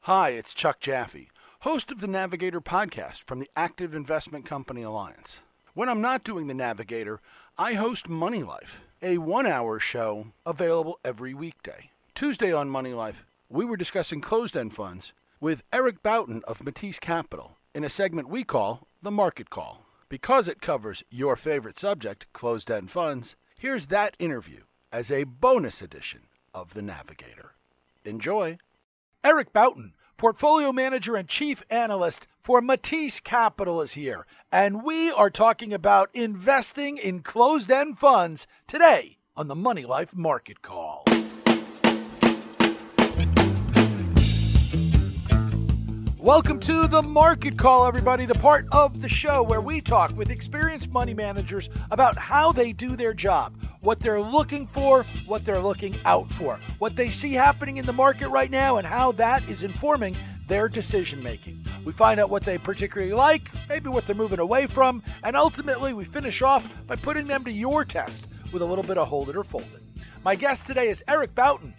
Hi, it's Chuck Jaffe, host of the Navigator podcast from the Active Investment Company Alliance. When I'm not doing the Navigator, I host Money Life, a 1-hour show available every weekday. Tuesday on Money Life, we were discussing closed-end funds with Eric Boughton of Matisse Capital in a segment we call The Market Call. Because it covers your favorite subject, closed-end funds, here's that interview as a bonus edition of the Navigator. Enjoy. Eric Boughton, portfolio manager and chief analyst for Matisse Capital, is here, and we are talking about investing in closed-end funds today on the Money Life Market Call. Welcome to the Market Call, everybody, the part of the show where we talk with experienced money managers about how they do their job, what they're looking for, what they're looking out for, what they see happening in the market right now, and how that is informing their decision-making. We find out what they particularly like, maybe what they're moving away from, and ultimately we finish off by putting them to your test with a little bit of hold it or fold it. My guest today is Eric Boughton.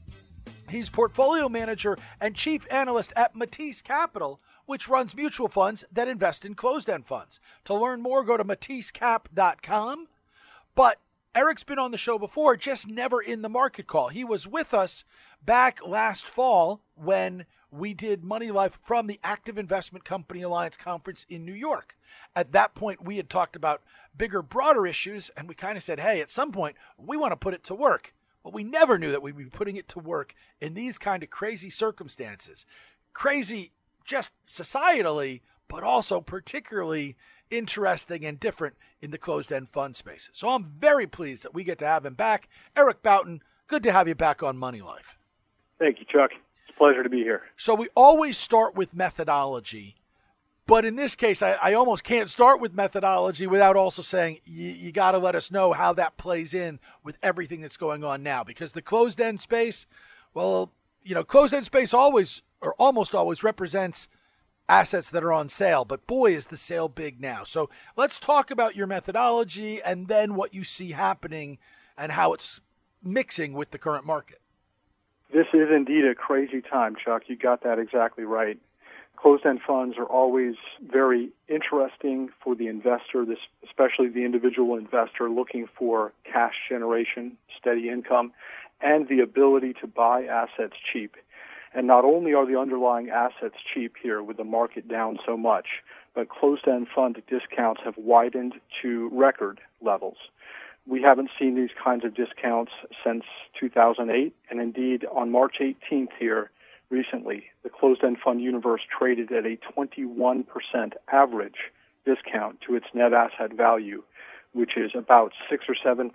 He's portfolio manager and chief analyst at Matisse Capital, which runs mutual funds that invest in closed-end funds. To learn more, go to matissecap.com. But Eric's been on the show before, just never in the Market Call. He was with us back last fall when we did Money Life from the Active Investment Company Alliance Conference in New York. At that point, we had talked about bigger, broader issues, and we kind of said, hey, at some point, we want to put it to work. But we never knew that we'd be putting it to work in these kind of crazy circumstances. Crazy just societally, but also particularly interesting and different in the closed-end fund space. So I'm very pleased that we get to have him back. Eric Boughton, good to have you back on Money Life. Thank you, Chuck. It's a pleasure to be here. So we always start with methodology. But in this case, I almost can't start with methodology without also saying you got to let us know how that plays in with everything that's going on now. Because the closed-end space, well, closed-end space always or almost always represents assets that are on sale. But boy, is the sale big now. So let's talk about your methodology and then what you see happening and how it's mixing with the current market. This is indeed a crazy time, Chuck. You got that exactly right. Closed-end funds are always very interesting for the investor, especially the individual investor looking for cash generation, steady income, and the ability to buy assets cheap. And not only are the underlying assets cheap here with the market down so much, but closed-end fund discounts have widened to record levels. We haven't seen these kinds of discounts since 2008, and indeed on March 18th here, recently, the closed-end fund universe traded at a 21% average discount to its net asset value, which is about 6 or 7%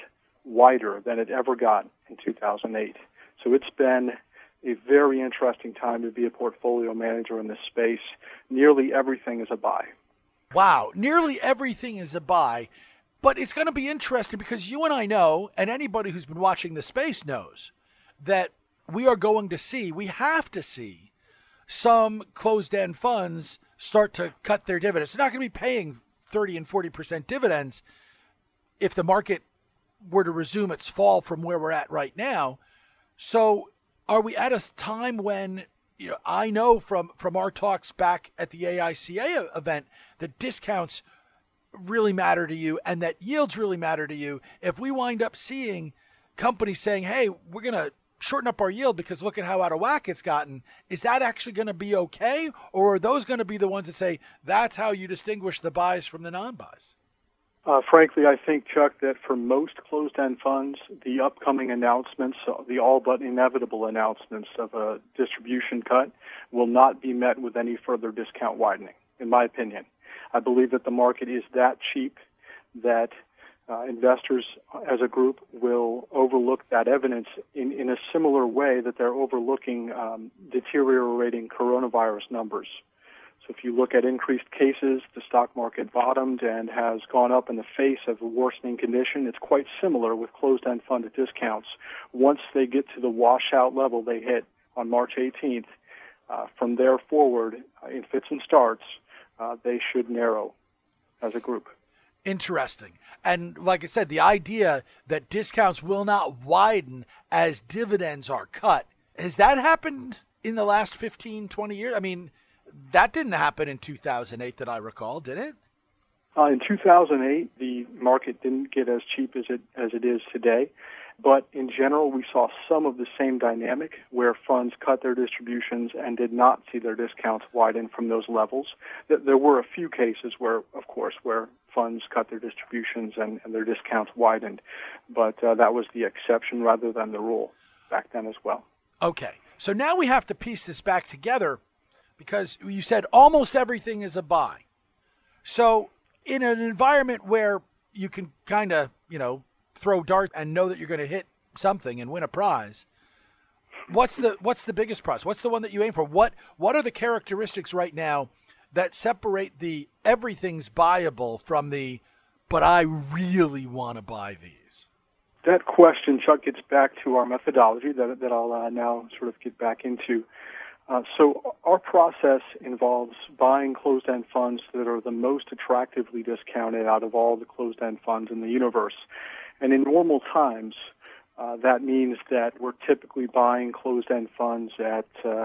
wider than it ever got in 2008. So it's been a very interesting time to be a portfolio manager in this space. Nearly everything is a buy. Wow, nearly everything is a buy. But it's going to be interesting because you and I know, and anybody who's been watching the space knows, that we have to see some closed-end funds start to cut their dividends. They're not going to be paying 30 and 40% dividends if the market were to resume its fall from where we're at right now. So are we at a time when, I know from our talks back at the AICA event that discounts really matter to you and that yields really matter to you. If we wind up seeing companies saying, hey, we're going to shorten up our yield because look at how out of whack it's gotten, is that actually going to be okay? Or are those going to be the ones that say that's how you distinguish the buys from the non-buys? Frankly, I think, Chuck, that for most closed-end funds, the upcoming announcements, the all but inevitable announcements of a distribution cut will not be met with any further discount widening, in my opinion. I believe that the market is that cheap that investors as a group will overlook that evidence in a similar way that they're overlooking deteriorating coronavirus numbers. So if you look at increased cases, the stock market bottomed and has gone up in the face of a worsening condition. It's quite similar with closed-end funded discounts. Once they get to the washout level they hit on March 18th, from there forward, in fits and starts, they should narrow as a group. Interesting. And like I said, the idea that discounts will not widen as dividends are cut, has that happened in the last 15, 20 years? I mean, that didn't happen in 2008 that I recall, did it? In 2008, the market didn't get as cheap as it is today. But in general, we saw some of the same dynamic where funds cut their distributions and did not see their discounts widen from those levels. There were a few cases where funds cut their distributions and their discounts widened, but that was the exception rather than the rule back then as well. Okay, so now we have to piece this back together because you said almost everything is a buy. So in an environment where you can kind of, throw darts and know that you're going to hit something and win a prize, what's the biggest prize? What's the one that you aim for? What are the characteristics right now that separate the everything's buyable from the but I really want to buy these? That question, Chuck, gets back to our methodology that I'll now sort of get back into. So our process involves buying closed-end funds that are the most attractively discounted out of all the closed-end funds in the universe. And in normal times, that means that we're typically buying closed-end funds at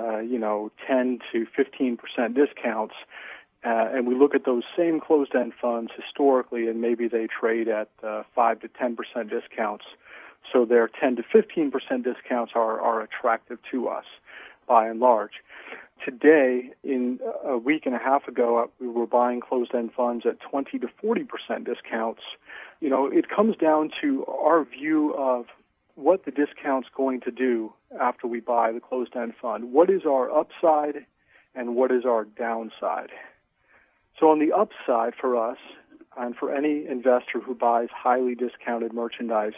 10 to 15% discounts. And we look at those same closed-end funds historically, and maybe they trade at 5 to 10% discounts. So their 10 to 15% discounts are attractive to us, by and large. Today, in a week and a half ago, we were buying closed-end funds at 20 to 40% discounts. It comes down to our view of what the discount's going to do after we buy the closed-end fund. What is our upside and what is our downside? So on the upside for us, and for any investor who buys highly discounted merchandise,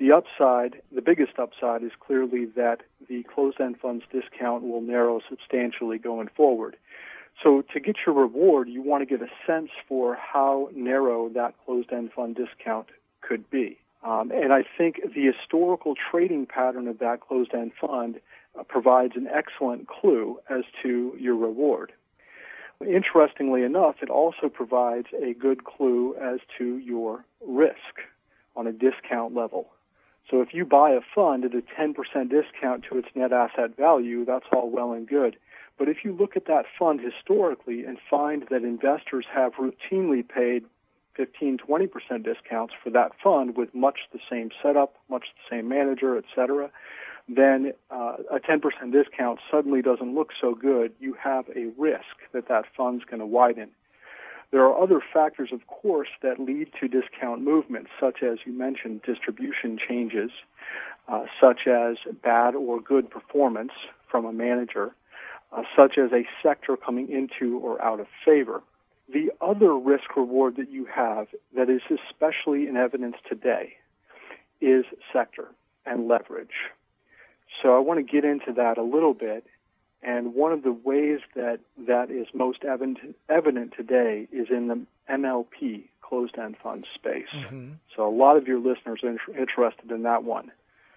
the biggest upside is clearly that the closed-end fund's discount will narrow substantially going forward. So to get your reward, you want to get a sense for how narrow that closed-end fund discount could be. And I think the historical trading pattern of that closed-end fund provides an excellent clue as to your reward. Interestingly enough, it also provides a good clue as to your risk on a discount level. So if you buy a fund at a 10% discount to its net asset value, that's all well and good. But if you look at that fund historically and find that investors have routinely paid 15, 20% discounts for that fund with much the same setup, much the same manager, etc., then a 10% discount suddenly doesn't look so good. You have a risk that fund's going to widen. There are other factors, of course, that lead to discount movements, such as you mentioned, distribution changes, such as bad or good performance from a manager, such as a sector coming into or out of favor. The other risk reward that you have that is especially in evidence today is sector and leverage. So I want to get into that a little bit, and one of the ways that is most evident today is in the MLP, closed-end fund space. Mm-hmm. So a lot of your listeners are interested in that one.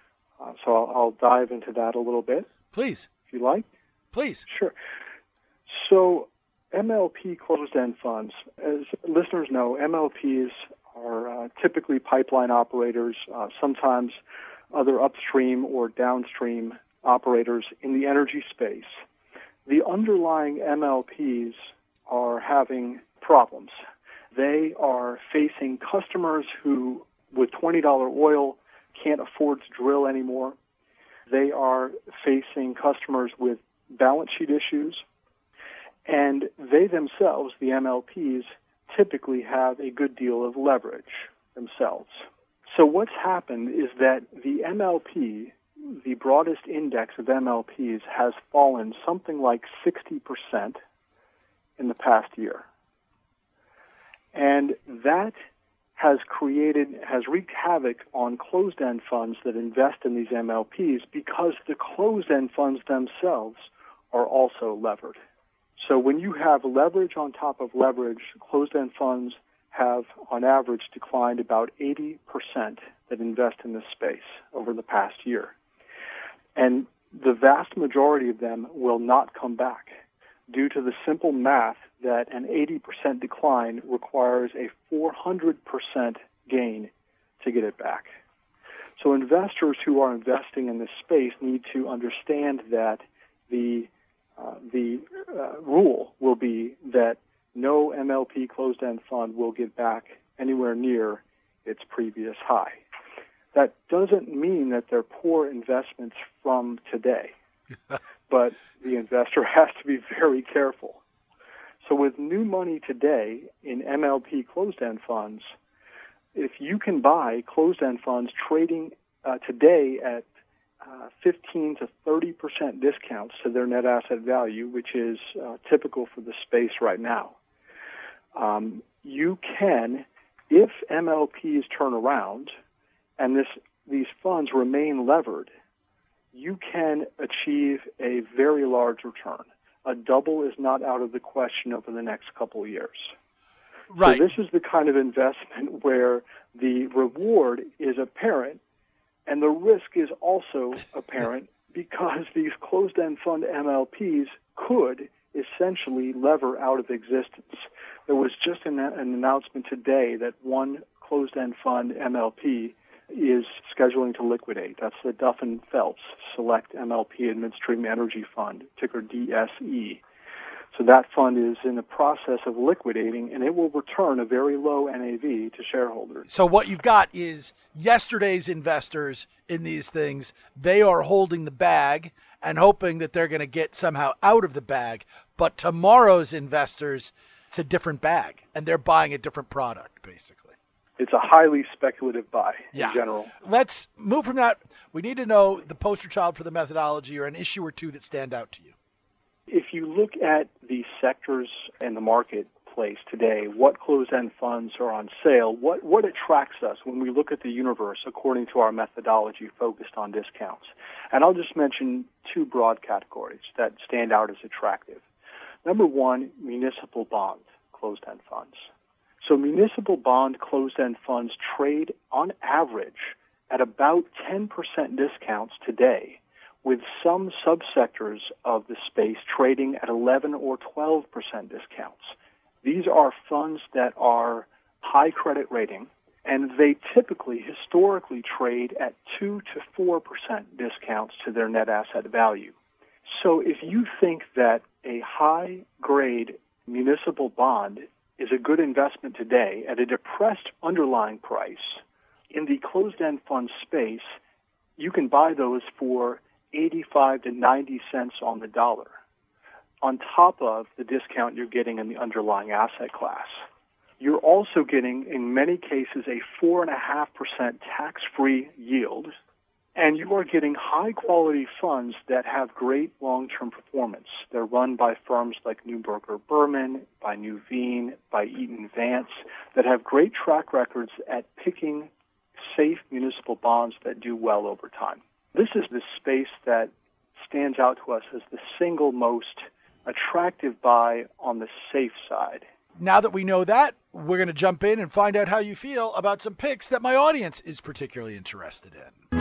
So I'll dive into that a little bit. Please. If you like. Please. Sure. So MLP closed-end funds, as listeners know, MLPs are typically pipeline operators, sometimes other upstream or downstream operators in the energy space. The underlying MLPs are having problems. They are facing customers who, with $20 oil, can't afford to drill anymore. They are facing customers with balance sheet issues. And they themselves, the MLPs, typically have a good deal of leverage themselves. So what's happened is that the MLP, the broadest index of MLPs, has fallen something like 60% in the past year. And that has wreaked havoc on closed-end funds that invest in these MLPs because the closed-end funds themselves are also levered. So when you have leverage on top of leverage, closed-end funds have, on average, declined about 80% that invest in this space over the past year. And the vast majority of them will not come back due to the simple math that an 80% decline requires a 400% gain to get it back. So investors who are investing in this space need to understand that the rule will be that no MLP closed-end fund will get back anywhere near its previous high. That doesn't mean that they're poor investments from today, but the investor has to be very careful. So with new money today in MLP closed-end funds, if you can buy closed-end funds trading today at 15 to 30% discounts to their net asset value, which is typical for the space right now, you can, if MLPs turn around and these funds remain levered, you can achieve a very large return. A double is not out of the question over the next couple of years. Right. So this is the kind of investment where the reward is apparent and the risk is also apparent because these closed-end fund MLPs could essentially lever out of existence. There was just an announcement today that one closed-end fund MLP is scheduling to liquidate. That's the Duff & Phelps Select MLP Midstream Energy Fund, ticker DSE. So that fund is in the process of liquidating, and it will return a very low NAV to shareholders. So what you've got is yesterday's investors in these things. They are holding the bag and hoping that they're going to get somehow out of the bag. But tomorrow's investors, it's a different bag, and they're buying a different product, basically. It's a highly speculative buy in general. Let's move from that. We need to know the poster child for the methodology or an issue or two that stand out to you. If you look at the sectors in the marketplace today, what closed-end funds are on sale, what attracts us when we look at the universe according to our methodology focused on discounts? And I'll just mention two broad categories that stand out as attractive. Number one, municipal bond closed-end funds. So municipal bond closed-end funds trade on average at about 10% discounts today, with some subsectors of the space trading at 11 or 12% discounts. These are funds that are high credit rating, and they typically, historically, trade at 2 to 4% discounts to their net asset value. So if you think that a high-grade municipal bond is a good investment today at a depressed underlying price, in the closed-end fund space, you can buy those for 85 to 90 cents on the dollar, on top of the discount you're getting in the underlying asset class. You're also getting, in many cases, a 4.5% tax-free yield, and you are getting high-quality funds that have great long-term performance. They're run by firms like Neuberger Berman, by Nuveen, by Eaton Vance, that have great track records at picking safe municipal bonds that do well over time. This is the space that stands out to us as the single most attractive buy on the safe side. Now that we know that, we're going to jump in and find out how you feel about some picks that my audience is particularly interested in.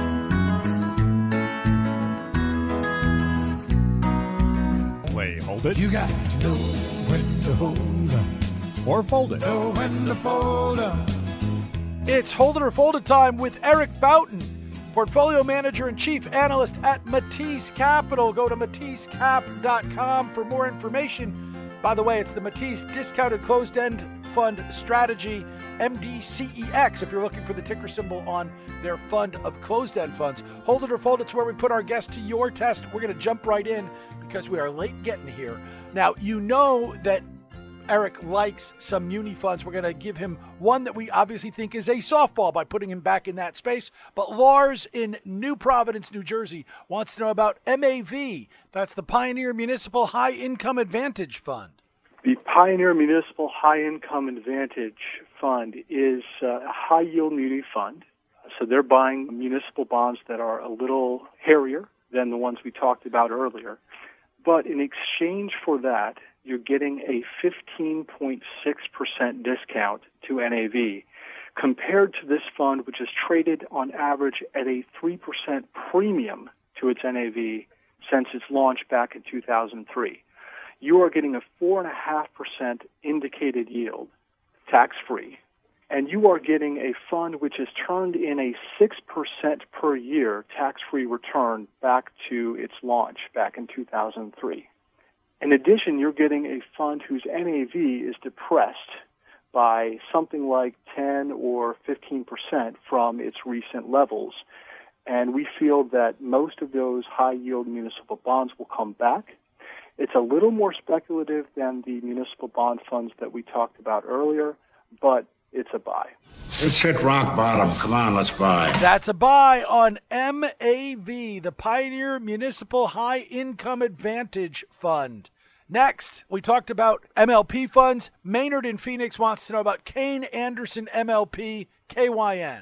Hold it. You got to know when to hold up. Or fold it. Know when to fold up. It's Hold It or Fold It time with Eric Boughton, Portfolio Manager and Chief Analyst at Matisse Capital. Go to MatisseCap.com for more information. By the way, it's the Matisse Discounted Closed-End Fund Strategy, MDCEX, if you're looking for the ticker symbol on their fund of closed-end funds. Hold It or Fold It's where we put our guests to your test. We're going to jump right in because we are late getting here. Now, you know that Eric likes some muni funds. We're going to give him one that we obviously think is a softball by putting him back in that space. But Lars in New Providence, New Jersey, wants to know about MAV. That's the Pioneer Municipal High Income Advantage Fund. The Pioneer Municipal High Income Advantage Fund is a high-yield muni fund. So they're buying municipal bonds that are a little hairier than the ones we talked about earlier. But in exchange for that, you're getting a 15.6% discount to NAV compared to this fund, which is traded on average at a 3% premium to its NAV since its launch back in 2003. You are getting a 4.5% indicated yield, tax-free, And you are getting a fund which has turned in a 6% per year tax-free return back to its launch back in 2003. In addition, you're getting a fund whose NAV is depressed by something like 10 or 15% from its recent levels. And we feel that most of those high-yield municipal bonds will come back. It's a little more speculative than the municipal bond funds that we talked about earlier, but it's a buy. Let's hit rock bottom. Come on, let's buy. That's a buy on MAV, the Pioneer Municipal High Income Advantage Fund. Next, we talked about MLP funds. Maynard in Phoenix wants to know about Kayne Anderson MLP KYN.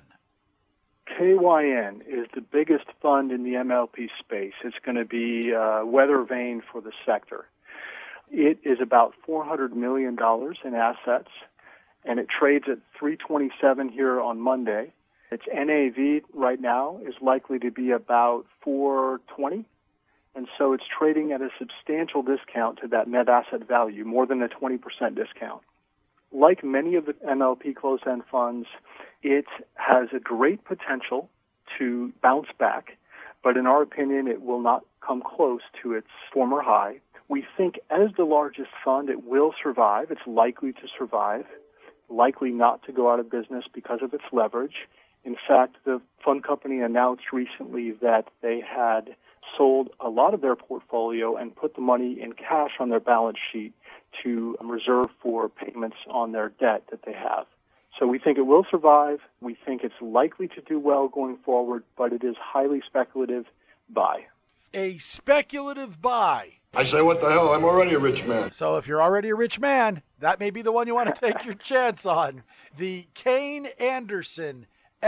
KYN is the biggest fund in the MLP space. It's going to be weather vane for the sector. It is about $400 million in assets, and it trades at $327 here on Monday. Its NAV right now is likely to be about $420, and so it's trading at a substantial discount to that net asset value, more than a 20% discount. Like many of the MLP closed-end funds, it has a great potential to bounce back, but in our opinion, it will not come close to its former high. We think as the largest fund, it will survive. It's likely to survive, likely not to go out of business because of its leverage. In fact, the fund company announced recently that they had sold a lot of their portfolio and put the money in cash on their balance sheet to reserve for payments on their debt that they have. So we think it will survive. We think it's likely to do well going forward, but it is highly speculative buy. A speculative buy. I say, what the hell? I'm already a rich man. So if you're already a rich man, that may be the one you want to take your chance on. The Kayne Anderson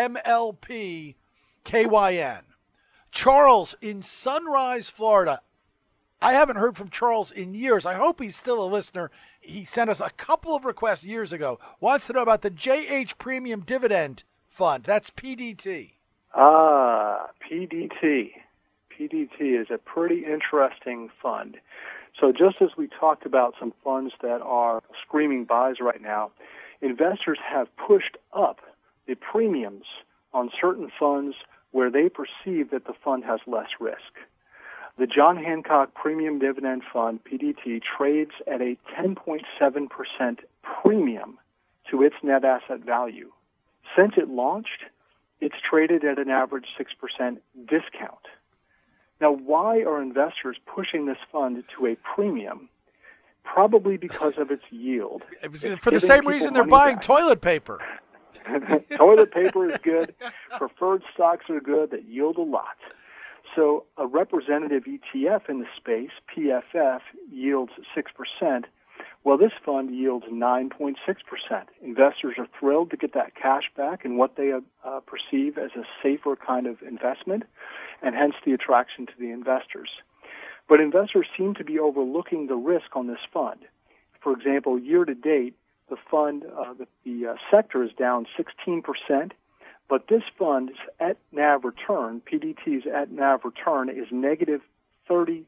MLP KYN. Charles in Sunrise, Florida. I haven't heard from Charles in years. I hope he's still a listener. He sent us a couple of requests years ago. Wants to know about the JH Premium Dividend Fund. That's PDT. PDT. PDT is a pretty interesting fund. So just as we talked about some funds that are screaming buys right now, investors have pushed up the premiums on certain funds where they perceive that the fund has less risk. The John Hancock Premium Dividend Fund, PDT, trades at a 10.7% premium to its net asset value. Since it launched, it's traded at an average 6% discount. Now, why are investors pushing this fund to a premium? Probably because of its yield. For the same reason they're buying toilet paper. Toilet paper is good. Preferred stocks are good that yield a lot. So a representative ETF in the space, PFF, yields 6%. Well, this fund yields 9.6%. Investors are thrilled to get that cash back in what they perceive as a safer kind of investment, and hence the attraction to the investors. But investors seem to be overlooking the risk on this fund. For example, year to date, the fund, the sector is down 16%, but this fund's at NAV return, PDT's at NAV return, is negative 30%.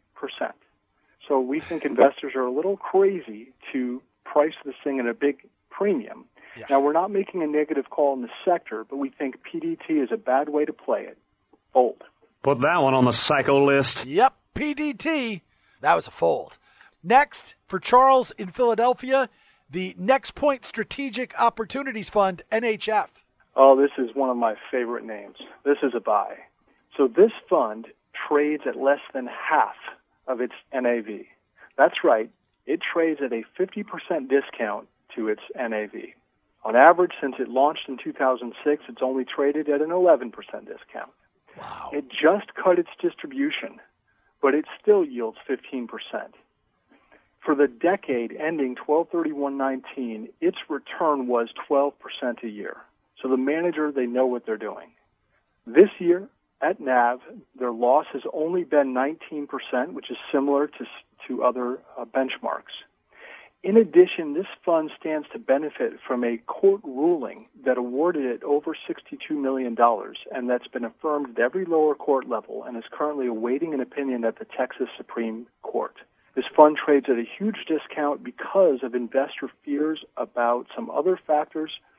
So we think investors are a little crazy to price this thing at a big premium. Yeah. Now, we're not making a negative call in the sector, but we think PDT is a bad way to play it. Fold. Put that one on the psycho list. Yep, PDT. That was a fold. Next, for Charles in Philadelphia, the Next Point Strategic Opportunities Fund, NHF. Oh, this is one of my favorite names. This is a buy. So this fund trades at less than half of its NAV. That's right. It trades at a 50% discount to its NAV. On average, since it launched in 2006, it's only traded at an 11% discount. Wow. It just cut its distribution, but it still yields 15%. For the decade ending 12/31/19, its return was 12% a year. So the manager, they know what they're doing. This year, at NAV, their loss has only been 19%, which is similar to other benchmarks. In addition, this fund stands to benefit from a court ruling that awarded it over $62 million, and that's been affirmed at every lower court level and is currently awaiting an opinion at the Texas Supreme Court. This fund trades at a huge discount because of investor fears about some other factors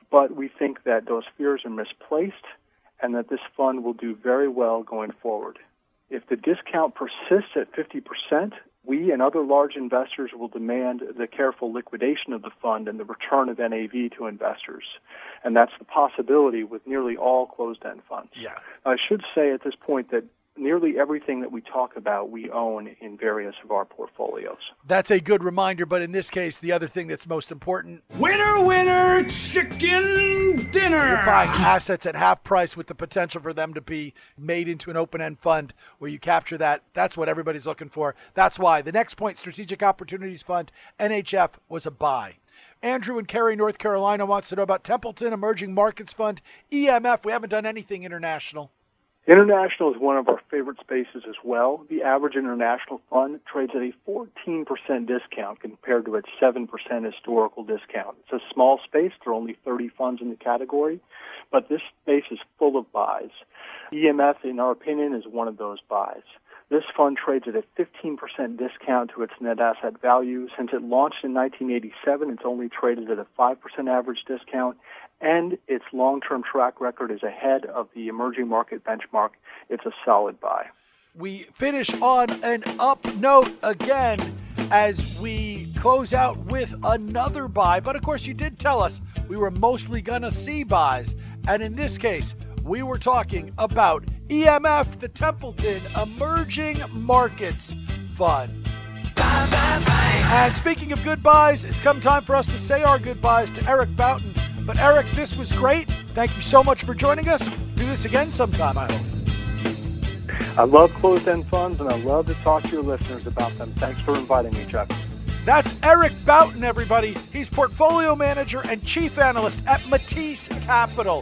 but we think that those fears are misplaced and that this fund will do very well going forward. If the discount persists at 50%, we and other large investors will demand the careful liquidation of the fund and the return of NAV to investors. And that's the possibility with nearly all closed-end funds. Yeah. I should say at this point that nearly everything that we talk about, we own in various of our portfolios. That's a good reminder, but in this case, the other thing that's most important, Winner, winner, chicken dinner. you're buying assets at half price with the potential for them to be made into an open-end fund where you capture that. That's what everybody's looking for. That's why the Next Point Strategic Opportunities Fund, NHF, was a buy. Andrew in Cary, North Carolina wants to know about Templeton Emerging Markets Fund, EMF. We haven't done anything international. International is one of our favorite spaces as well. The average international fund trades at a 14% discount compared to its 7% historical discount. It's a small space. There are only 30 funds in the category, but this space is full of buys. EMF, in our opinion, is one of those buys. This fund trades at a 15% discount to its net asset value. Since it launched in 1987, it's only traded at a 5% average discount, and its long-term track record is ahead of the emerging market benchmark. It's a solid buy. We finish on an up note again as we close out with another buy. But of course, you did tell us we were mostly going to see buys. And in this case, we were talking about EMF, the Templeton Emerging Markets Fund. And speaking of good buys, it's come time for us to say our goodbyes to Eric Boughton. But Eric, this was great. Thank you so much for joining us. Do this again sometime, I hope. I love closed-end funds, and I love to talk to your listeners about them. Thanks for inviting me, Chuck. That's Eric Boughton, everybody. He's portfolio manager and chief analyst at Matisse Capital.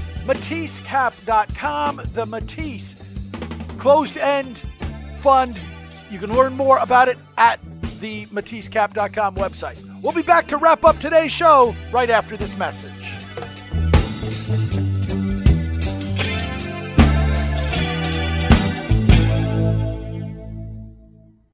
MatisseCap.com, the Matisse closed-end fund. You can learn more about it at the MatisseCap.com website. We'll be back to wrap up today's show right after this message.